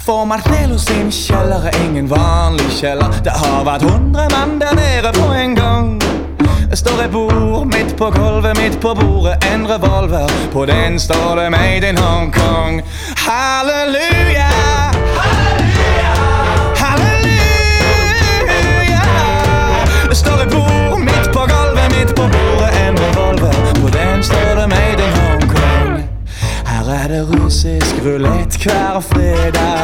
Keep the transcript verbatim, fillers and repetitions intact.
For Marcelo sin kjeller er ingen vanlig kjeller. Det har vært hundre mann der nede på en gang. Det står et bord midt på gulvet, midt på bordet, en revolver. På den står det Made in Hong Kong. Halleluja, halleluja, halleluja. Det står et bord midt på gulvet, midt på bordet, en revolver. På den står det Made in Hong Kong. Her er det russisk rulett hver fredag.